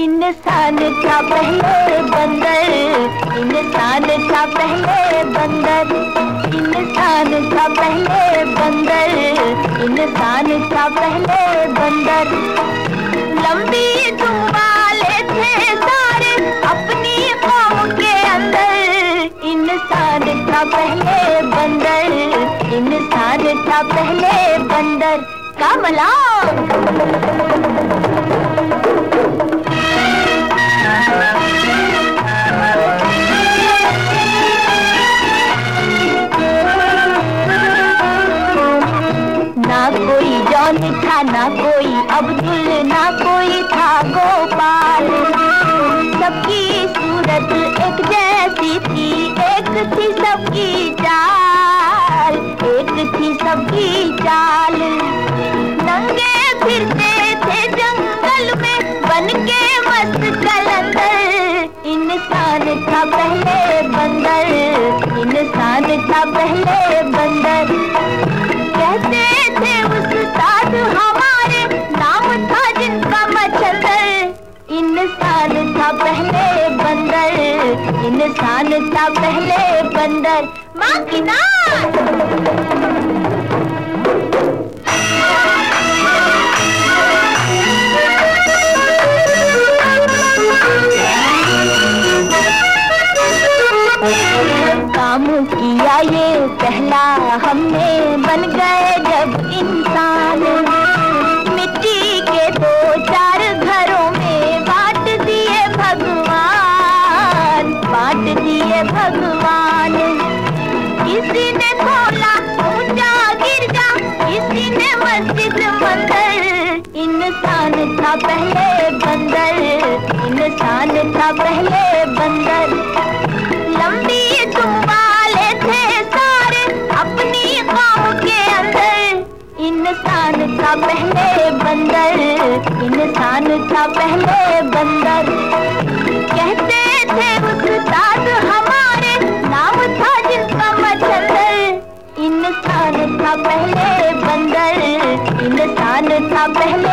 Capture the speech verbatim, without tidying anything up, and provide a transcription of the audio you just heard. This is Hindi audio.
इंसान था पहले बंदर, इंसान था पहले बंदर, इंसान था पहले बंदर, इंसान था पहले बंदर। लंबी दुम वाले थे सारे अपनी कौम के अंदर, इंसान था पहले बंदर, इंसान था पहले बंदर। कमला ना कोई जॉन था, ना कोई अब्दुल, ना कोई था गोपाल। सबकी सूरत एक जैसी थी, एक थी सबकी चाल, एक थी सबकी चाल। नंगे फिरते थे जंगल में बन के मस्त कलंदर, इंसान था पहले बंदर, इंसान था पहले बंदर। कहते थे उस्ताद हमारे, नाम था जिनका मच्छर, इंसान था पहले बंदर, इंसान था पहले बंदर। माँ की नाच काम किया ये पहला हमने, बन गए जब इंसान। मिट्टी के दो चार घरों में बांट दिए भगवान, बांट दिए भगवान। किसी ने खोला ऊंचा गिरजा, किसी ने मस्जिद मंदिर, इंसान था पहले बंदर, इंसान था पहले बंदर। लंबी दुम वाले थे सारे अपनी कौम के अंदर, इंसान था पहले बंदर, इंसान था पहले बंदर। कहते थे उस्ताद हमारे, नाम था जिनका मच्छर, इंसान था पहले बंदर, इंसान था पहले